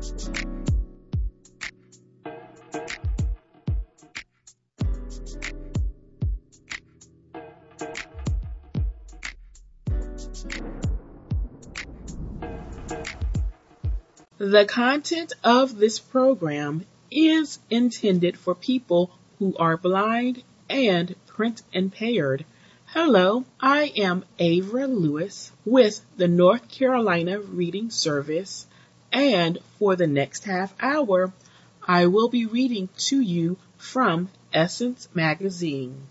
The content of this program is intended for people who are blind and print impaired. Hello, I am Avra Lewis with the North Carolina Reading Service, and for the next half hour, I will be reading to you from Essence Magazine.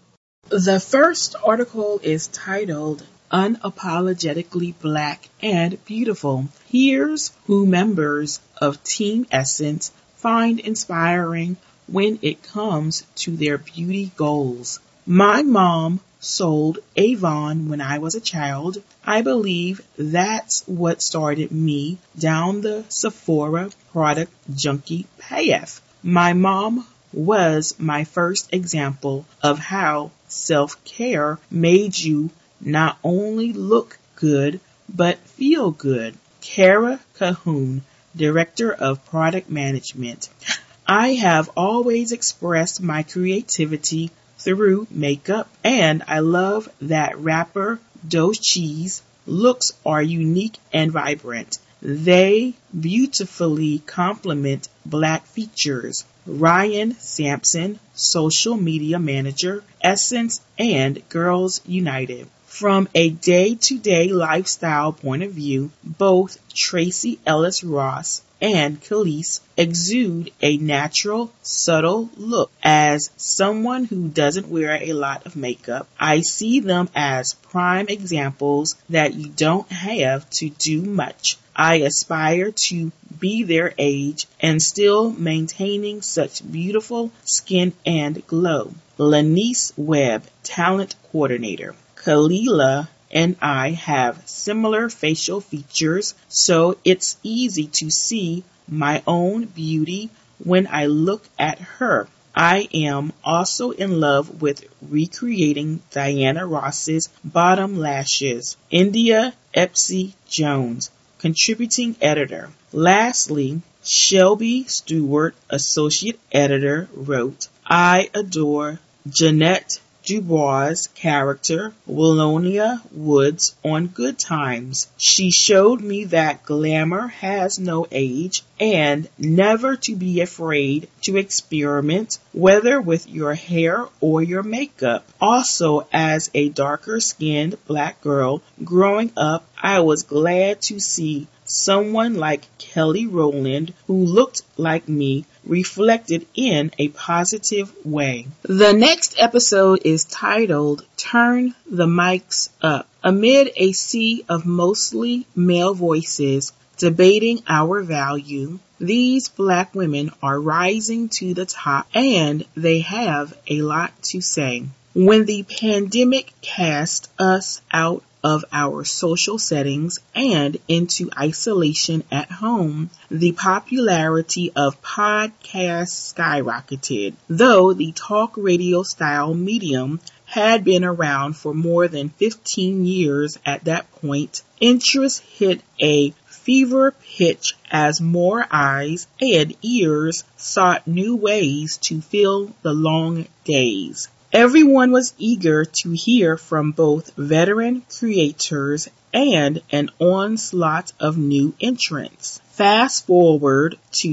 The first article is titled Unapologetically Black and Beautiful. Here's who members of Team Essence find inspiring when it comes to their beauty goals. My mom sold Avon when I was a child. I believe that's what started me down the Sephora product junkie path. My mom was my first example of how self-care made you not only look good, but feel good. Kara Cahoon, Director of Product Management. I have always expressed my creativity through makeup, and I love that rapper Doechie's looks are unique and vibrant. They beautifully complement black features. Ryan Sampson, Social Media Manager, Essence and Girls United. From a day-to-day lifestyle point of view, both Tracy Ellis Ross and Khalees exude a natural, subtle look. As someone who doesn't wear a lot of makeup, I see them as prime examples that you don't have to do much. I aspire to be their age and still maintaining such beautiful skin and glow. Lanice Webb, Talent Coordinator. Kalila and I have similar facial features, so it's easy to see my own beauty when I look at her. I am also in love with recreating Diana Ross's bottom lashes. India Epsy Jones, Contributing Editor. Lastly, Shelby Stewart, Associate Editor, wrote, I adore Jeanette Dubois' character, Willonia Woods, on Good Times. She showed me that glamour has no age and never to be afraid to experiment, whether with your hair or your makeup. Also, as a darker-skinned black girl growing up, I was glad to see someone like Kelly Rowland, who looked like me, reflected in a positive way. The next episode is titled Turn the Mics Up. Amid a sea of mostly male voices debating our value, these black women are rising to the top, and they have a lot to say. When the pandemic cast us out of our social settings and into isolation at home, the popularity of podcasts skyrocketed. Though the talk radio style medium had been around for more than 15 years at that point, interest hit a fever pitch as more eyes and ears sought new ways to fill the long days. Everyone was eager to hear from both veteran creators and an onslaught of new entrants. Fast forward to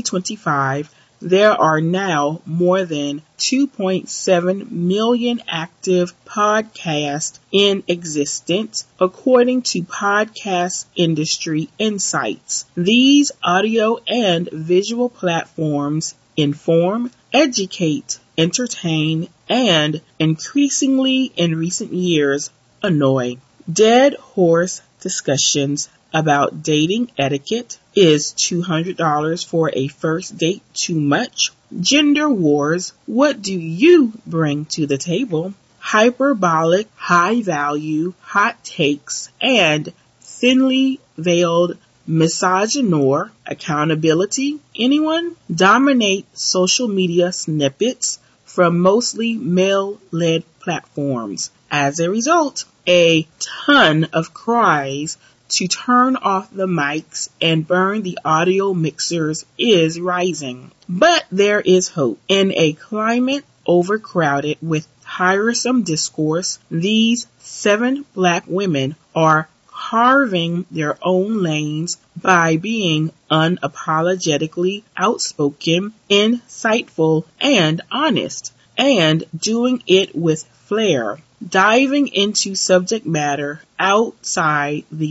2025, there are now more than 2.7 million active podcasts in existence, according to Podcast Industry Insights. These audio and visual platforms inform, educate, entertain, and increasingly in recent years, annoy. Dead horse discussions about dating etiquette. Is $200 for a first date too much? Gender wars. What do you bring to the table? Hyperbolic, high value, hot takes, and thinly veiled misogynoir. Accountability. Anyone? Dominate social media snippets from mostly male-led platforms. As a result, a ton of cries to turn off the mics and burn the audio mixers is rising. But there is hope. In a climate overcrowded with tiresome discourse, these 7 Black women are carving their own lanes by being unapologetically outspoken, insightful, and honest, and doing it with flair, diving into subject matter outside the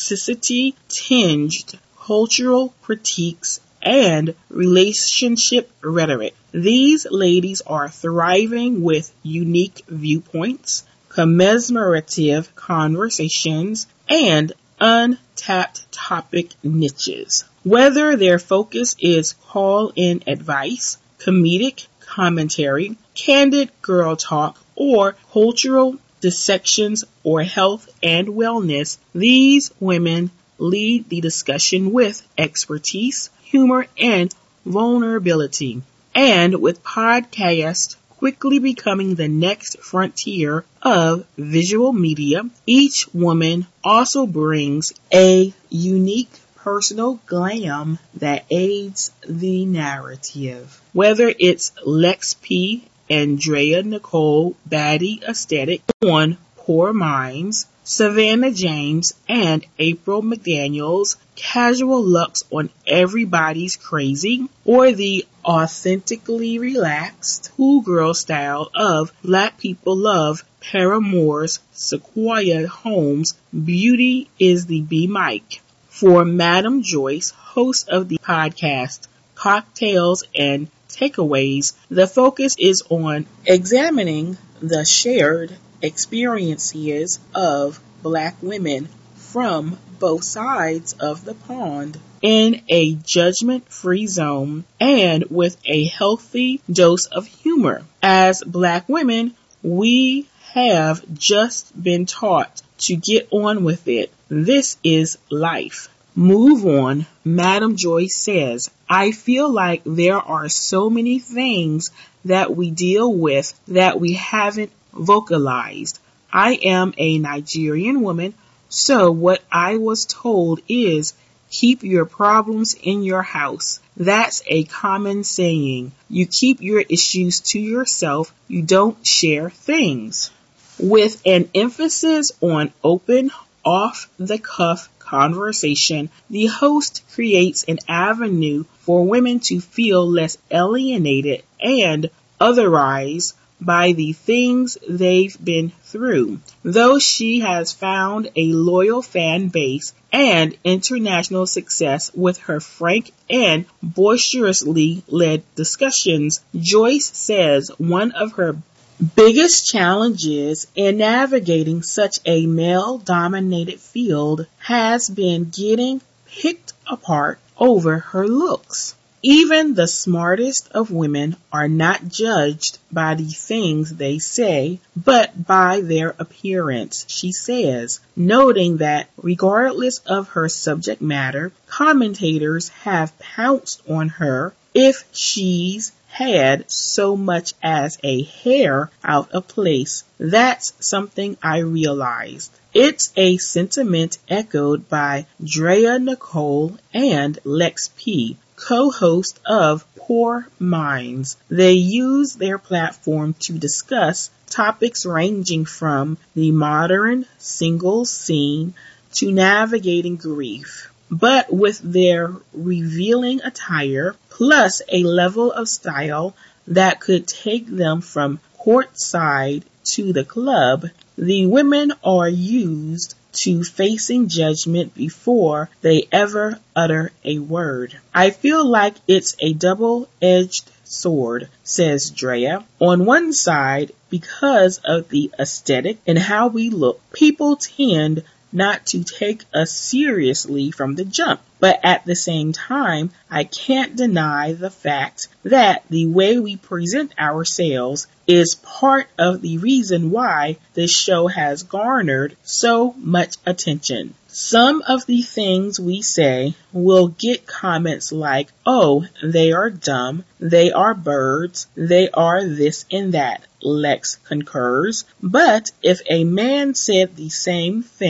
toxicity-tinged cultural critiques and relationship rhetoric. These ladies are thriving with unique viewpoints, commemorative conversations, and untapped topic niches. Whether their focus is call-in advice, comedic commentary, candid girl talk, or cultural dissections or health and wellness, these women lead the discussion with expertise, humor, and vulnerability. And with podcasts quickly becoming the next frontier of visual media, each woman also brings a unique personal glam that aids the narrative. Whether it's Lex P. and Drea Nicole Baddie Aesthetic on Poor Minds, Savannah James and April McDaniels casual looks on Everybody's Crazy, or the authentically relaxed cool girl style of Black People Love Paramore's Sequoia Holmes, Beauty is the B-Mic. For Madam Joyce, host of the podcast Cocktails and Takeaways, the focus is on examining the shared experiences of Black women from both sides of the pond in a judgment-free zone and with a healthy dose of humor. As Black women, we have just been taught to get on with it. This is life. Move on, Madam Joyce says, I feel like there are so many things that we deal with that we haven't vocalized. I am a Nigerian woman, so what I was told is keep your problems in your house. That's a common saying. You keep your issues to yourself. You don't share things. With an emphasis on open, off-the-cuff conversation, the host creates an avenue for women to feel less alienated and otherized by the things they've been through. Though she has found a loyal fan base and international success with her frank and boisterously led discussions, Joyce says one of her biggest challenges in navigating such a male-dominated field has been getting picked apart over her looks. Even the smartest of women are not judged by the things they say, but by their appearance, she says, noting that regardless of her subject matter, commentators have pounced on her if she's had so much as a hair out of place. That's something I realized. It's a sentiment echoed by Drea Nicole and Lex P., co-host of Poor Minds. They use their platform to discuss topics ranging from the modern singles scene to navigating grief. But with their revealing attire, plus a level of style that could take them from courtside to the club, the women are used to facing judgment before they ever utter a word. I feel like it's a double-edged sword, says Drea. On one side, because of the aesthetic and how we look, people tend not to take us seriously from the jump. But at the same time, I can't deny the fact that the way we present ourselves is part of the reason why this show has garnered so much attention. Some of the things we say will get comments like, oh, they are dumb, they are birds, they are this and that. Lex concurs. But if a man said the same thing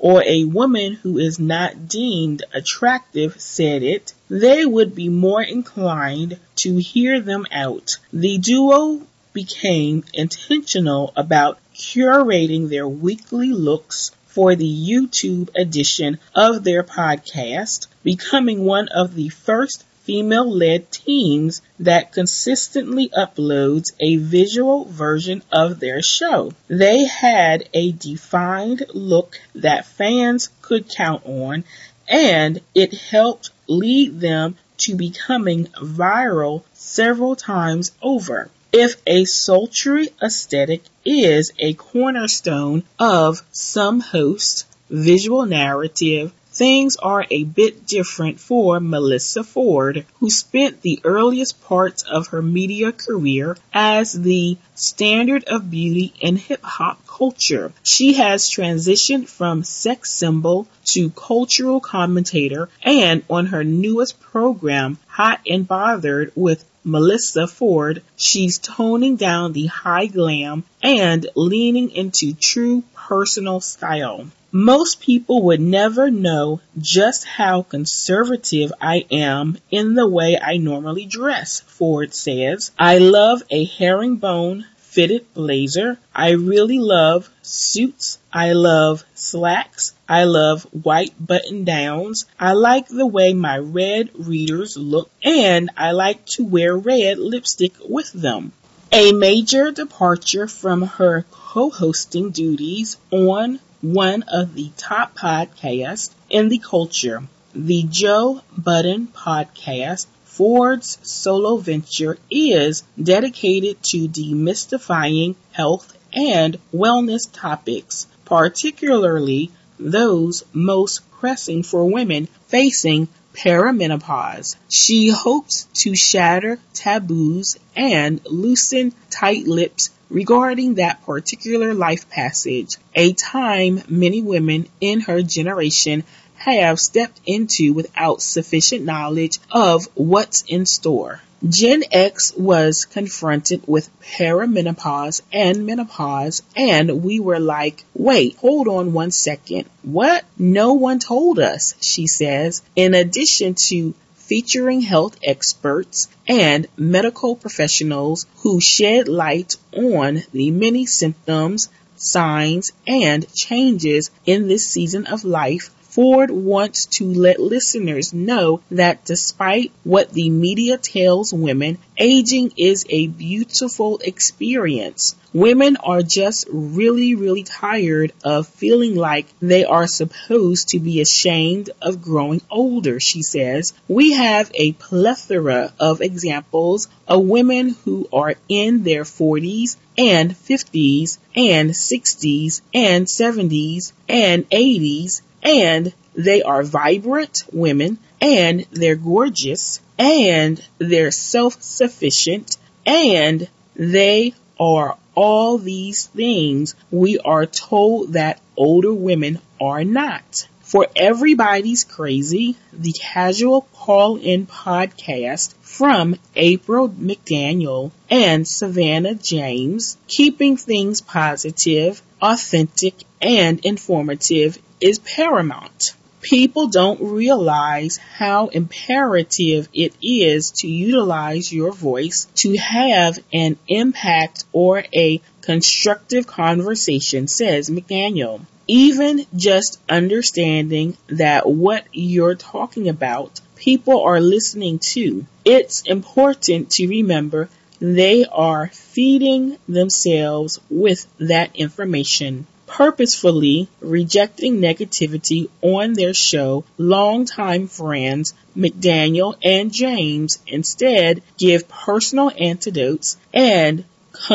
or a woman who is not deemed attractive said it, they would be more inclined to hear them out. The duo became intentional about curating their weekly looks for the YouTube edition of their podcast, becoming one of the first female-led teams that consistently uploads a visual version of their show. They had a defined look that fans could count on, and it helped lead them to becoming viral several times over. If a sultry aesthetic is a cornerstone of some hosts' visual narrative, things are a bit different for Melissa Ford, who spent the earliest parts of her media career as the standard of beauty in hip-hop culture. She has transitioned from sex symbol to cultural commentator, and on her newest program, Hot and Bothered with Melissa Ford, she's toning down the high glam and leaning into true personal style. Most people would never know just how conservative I am in the way I normally dress, Ford says. I love a herringbone fitted blazer. I really love suits. I love slacks. I love white button downs. I like the way my red readers look, and I like to wear red lipstick with them. A major departure from her co-hosting duties on one of the top podcasts in the culture, the Joe Budden podcast. Ford's solo venture is dedicated to demystifying health and wellness topics, particularly those most pressing for women facing perimenopause. She hopes to shatter taboos and loosen tight lips regarding that particular life passage, a time many women in her generation have stepped into without sufficient knowledge of what's in store. Gen X was confronted with perimenopause and menopause, and we were like, wait, hold on one second. What? No one told us, she says. In addition to featuring health experts and medical professionals who shed light on the many symptoms, signs, and changes in this season of life, Ford wants to let listeners know that despite what the media tells women, aging is a beautiful experience. Women are just really tired of feeling like they are supposed to be ashamed of growing older, she says. We have a plethora of examples of women who are in their 40s and 50s and 60s and 70s and 80s, and they are vibrant women, and they're gorgeous, and they're self-sufficient, and they are all these things we are told that older women are not. For Everybody's Crazy, the casual call-in podcast from April McDaniel and Savannah James, keeping things positive, authentic, and informative is paramount. People don't realize how imperative it is to utilize your voice to have an impact or a constructive conversation, says McDaniel. Even just understanding that what you're talking about, people are listening to. It's important to remember they are feeding themselves with that information. Purposefully rejecting negativity on their show, longtime friends McDaniel and James instead give personal antidotes and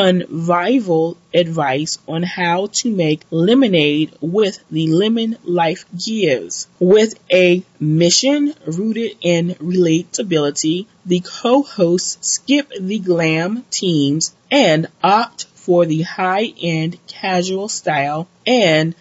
convivial advice on how to make lemonade with the lemon life gives. With a mission rooted in relatability, the co-hosts skip the glam teams and opt for the high-end casual style and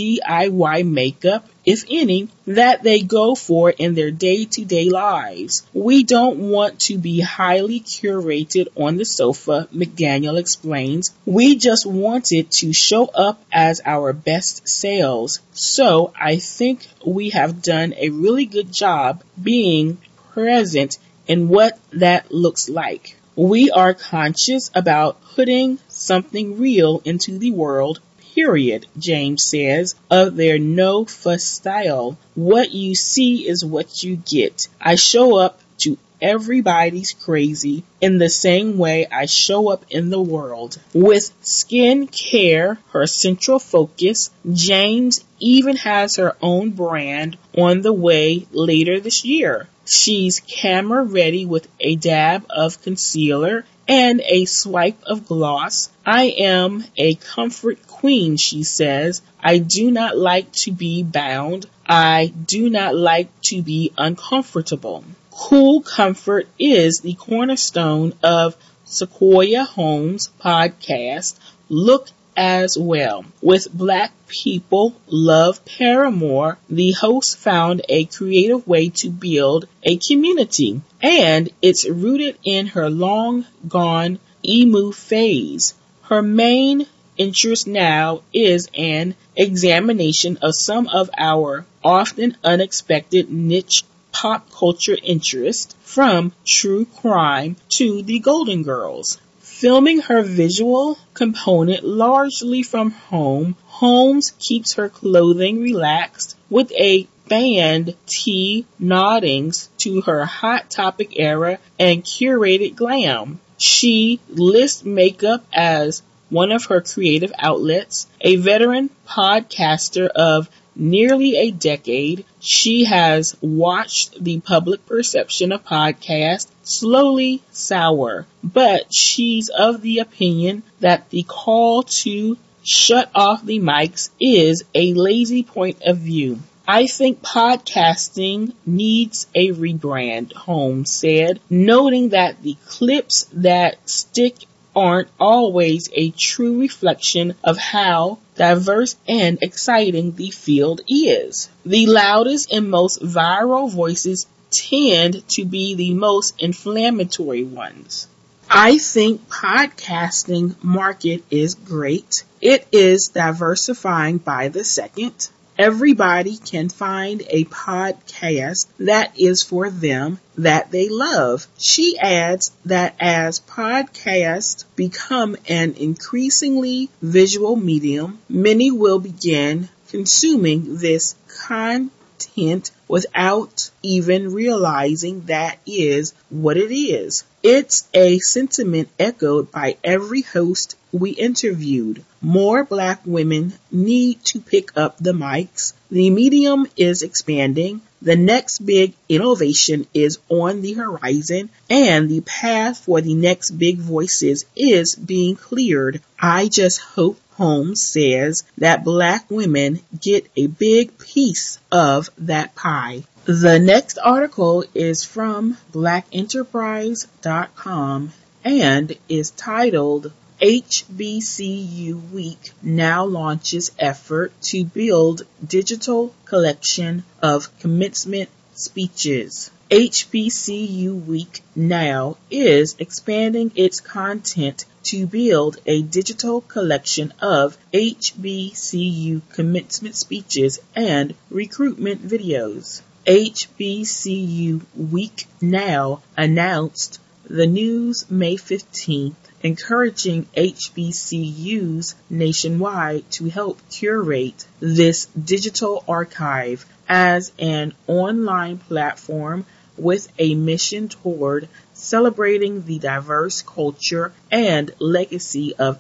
DIY makeup, if any, that they go for in their day-to-day lives. We don't want to be highly curated on the sofa, McDaniel explains. We just wanted to show up as our best selves. So I think we have done a really good job being present in what that looks like. We are conscious about putting something real into the world, period, James says, of their no-fuss style. What you see is what you get. I show up to everybody's crazy in the same way I show up in the world. With skin care her central focus, James even has her own brand on the way later this year. She's camera ready with a dab of concealer and a swipe of gloss. I am a comfort queen, she says. I do not like to be bound. I do not like to be uncomfortable. Cool comfort is the cornerstone of Sequoia Holmes' podcast, Look as well. With Black People Love Paramore, the host found a creative way to build a community, and it's rooted in her long-gone emo phase. Her main interest now is an examination of some of our often unexpected niche pop culture interests, from true crime to the Golden Girls. Filming her visual component largely from home, Holmes keeps her clothing relaxed with a band tee noddings to her Hot Topic era and curated glam. She lists makeup as one of her creative outlets. A veteran podcaster of nearly a decade, she has watched the public perception of podcasts slowly sour, but she's of the opinion that the call to shut off the mics is a lazy point of view. I think podcasting needs a rebrand, Holmes said, noting that the clips that stick aren't always a true reflection of how diverse and exciting the field is. The loudest and most viral voices tend to be the most inflammatory ones. I think podcasting market is great. It is diversifying by the second. Everybody can find a podcast that is for them, that they love. She adds that as podcasts become an increasingly visual medium, many will begin consuming this content without even realizing that is what it is. It's a sentiment echoed by every host we interviewed. More Black women need to pick up the mics. The medium is expanding. The next big innovation is on the horizon, and the path for the next big voices is being cleared. I just hope, Holmes says, that Black women get a big piece of that pie. The next article is from blackenterprise.com and is titled HBCU Week Now Launches Effort to Build Digital Collection of Commencement Speeches. HBCU Week Now is expanding its content to build a digital collection of HBCU commencement speeches and recruitment videos. HBCU Week Now announced the news May 15th, encouraging HBCUs nationwide to help curate this digital archive as an online platform with a mission toward celebrating the diverse culture and legacy of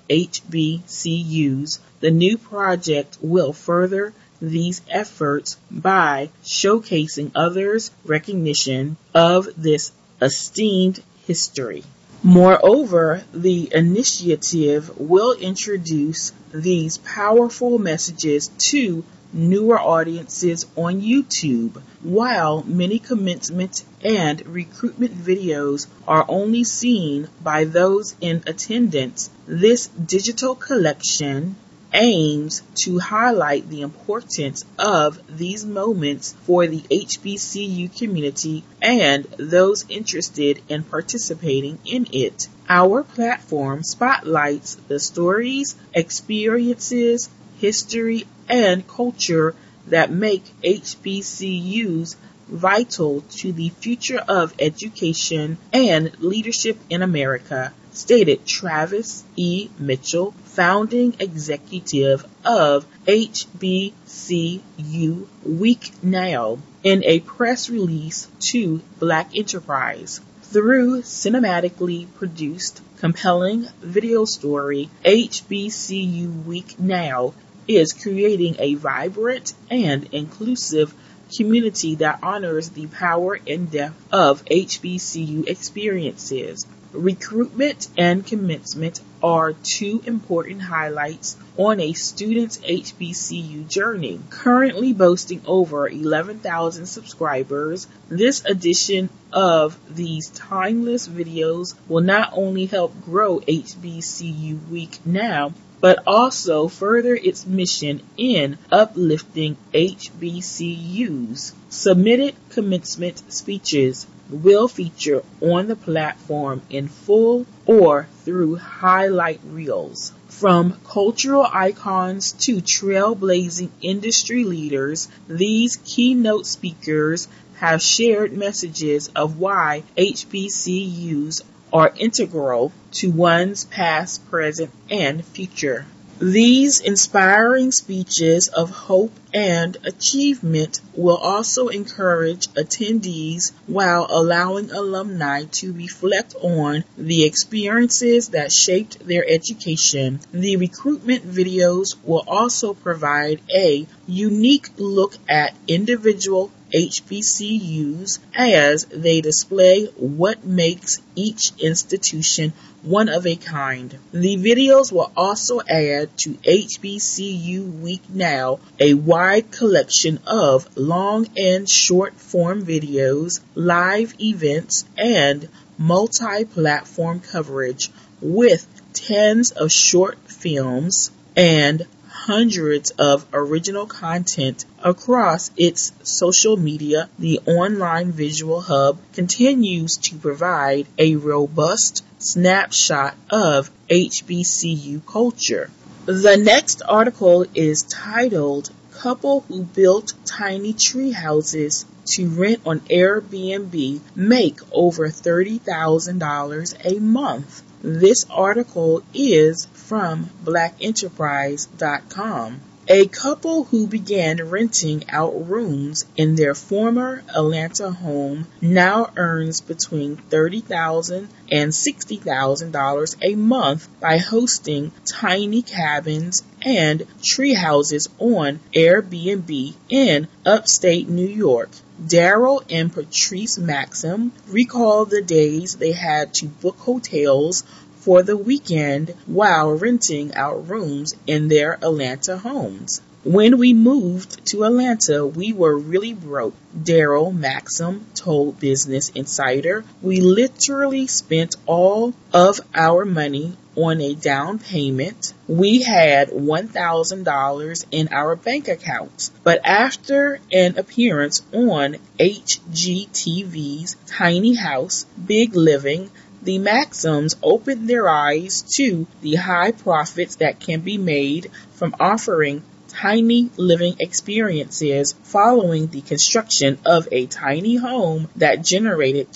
HBCUs. The new project will further these efforts by showcasing others' recognition of this esteemed history. Moreover, the initiative will introduce these powerful messages to newer audiences on YouTube. While many commencement and recruitment videos are only seen by those in attendance, this digital collection aims to highlight the importance of these moments for the HBCU community and those interested in participating in it. Our platform spotlights the stories, experiences, history, and culture that make HBCUs vital to the future of education and leadership in America, stated Travis E. Mitchell, founding executive of HBCU Week Now, in a press release to Black Enterprise. Through cinematically produced, compelling video story, HBCU Week Now is creating a vibrant and inclusive community that honors the power and depth of HBCU experiences. Recruitment and commencement are two important highlights on a student's HBCU journey. Currently boasting over 11,000 subscribers, this edition of these timeless videos will not only help grow HBCU Week Now, but also further its mission in uplifting HBCUs. Submitted commencement speeches will feature on the platform in full or through highlight reels. From cultural icons to trailblazing industry leaders, these keynote speakers have shared messages of why HBCUs are integral to one's past, present, and future. These inspiring speeches of hope and achievement will also encourage attendees while allowing alumni to reflect on the experiences that shaped their education. The recruitment videos will also provide a unique look at individual HBCUs as they display what makes each institution one of a kind. The videos will also add to HBCU Week Now a wide collection of long and short form videos, live events, and multi-platform coverage with tens of short films and hundreds of original content across its social media. The online visual hub continues to provide a robust snapshot of HBCU culture. The next article is titled "Couple Who Built Tiny Tree Houses to Rent on Airbnb Make Over $30,000 a Month." This article is from blackenterprise.com. A couple who began renting out rooms in their former Atlanta home now earns between $30,000 and $60,000 a month by hosting tiny cabins and tree houses on Airbnb in upstate New York. Daryl and Patrice Maxim recall the days they had to book hotels for the weekend while renting out rooms in their Atlanta homes. "When we moved to Atlanta, we were really broke," Daryl Maxim told Business Insider. "We literally spent all of our money on a down payment. We had $1,000 in our bank accounts. But after an appearance on HGTV's Tiny House, Big Living, the Maxims opened their eyes to the high profits that can be made from offering tiny living experiences following the construction of a tiny home that generated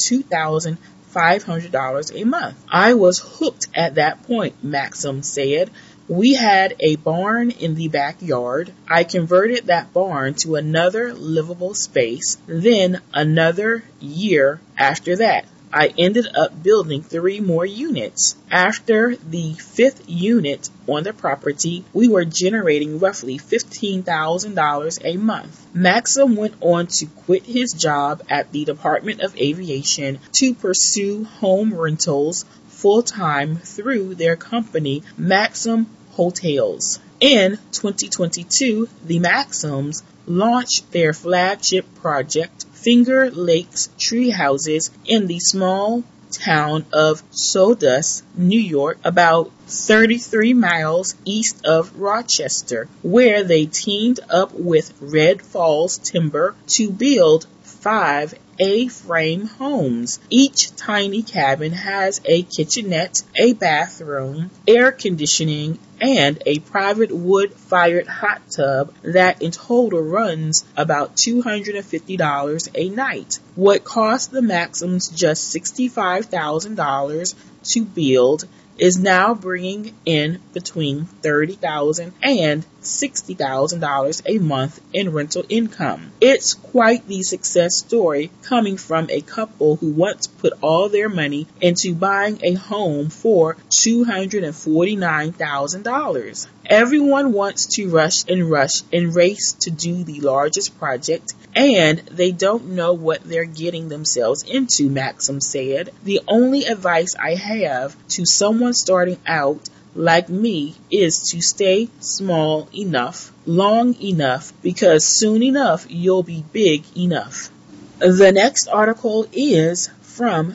$2,500 a month. I was hooked at that point," Maxim said. "We had a barn in the backyard. I converted that barn to another livable space. Then another year after that, I ended up building 3 more units. After the 5th unit on the property, we were generating roughly $15,000 a month." Maxim went on to quit his job at the Department of Aviation to pursue home rentals full-time through their company, Maxim Hotels. In 2022, the Maxims launched their flagship project, Finger Lakes Tree Houses, in the small town of Sodus, New York, about 33 miles east of Rochester, where they teamed up with Red Falls Timber to build 5 A-frame homes. Each tiny cabin has a kitchenette, a bathroom, air conditioning, and a private wood-fired hot tub that in total runs about $250 a night. What cost the Maxims just $65,000 to build is now bringing in between $30,000 and $60,000 a month in rental income. It's quite the success story coming from a couple who once put all their money into buying a home for $249,000. Everyone wants to rush and race to do the largest project, and they don't know what they're getting themselves into, Maxim said. The only advice I have to someone starting out like me is to stay small enough, long enough, because soon enough you'll be big enough. The next article is from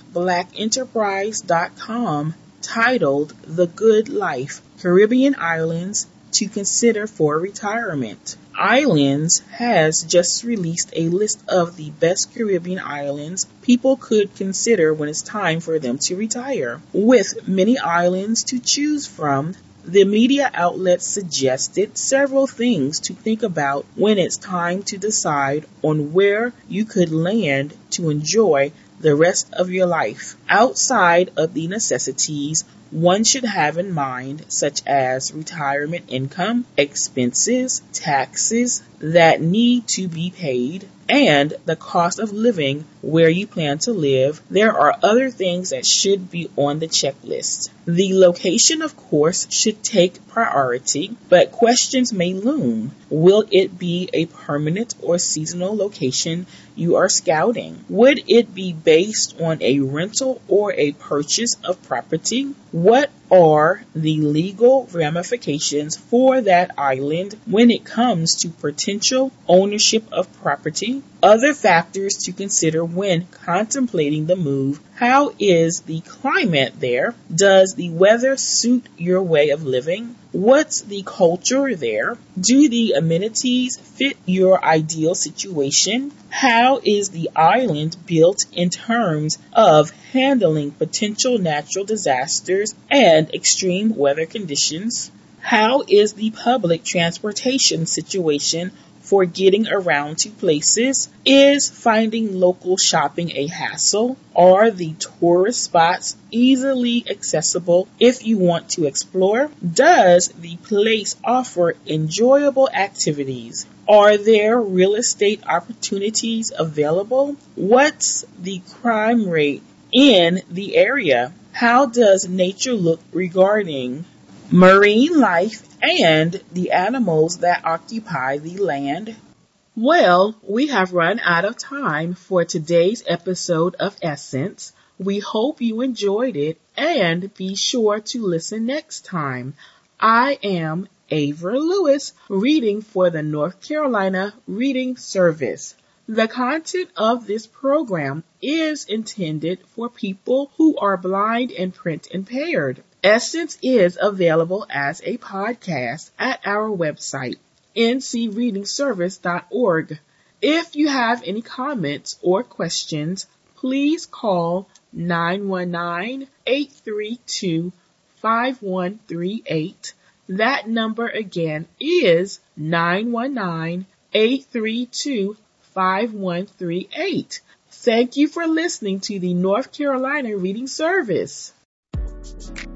blackenterprise.com, titled The Good Life, Caribbean Islands to Consider for Retirement. Islands has just released a list of the best Caribbean islands people could consider when it's time for them to retire. With many islands to choose from, the media outlet suggested several things to think about when it's time to decide on where you could land to enjoy the rest of your life. Outside of the necessities one should have in mind, such as retirement income, expenses, taxes that need to be paid, and the cost of living where you plan to live, there are other things that should be on the checklist. The location, of course, should take priority, but questions may loom. Will it be a permanent or seasonal location you are scouting? Would it be based on a rental or a purchase of property? What are the legal ramifications for that island when it comes to potential ownership of property? Other factors to consider when contemplating the move. How is the climate there? Does the weather suit your way of living? What's the culture there? Do the amenities fit your ideal situation? How is the island built in terms of handling potential natural disasters and extreme weather conditions? How is the public transportation situation for getting around to places? Is finding local shopping a hassle? Are the tourist spots easily accessible if you want to explore? Does the place offer enjoyable activities? Are there real estate opportunities available? What's the crime rate in the area? How does nature look regarding marine life and the animals that occupy the land? Well, we have run out of time for today's episode of Essence. We hope you enjoyed it, and be sure to listen next time. I am Ava Lewis, reading for the North Carolina Reading Service. The content of this program is intended for people who are blind and print impaired. Essence is available as a podcast at our website, ncreadingservice.org. If you have any comments or questions, please call 919-832-5138. That number again is 919-832-5138. Thank you for listening to the North Carolina Reading Service.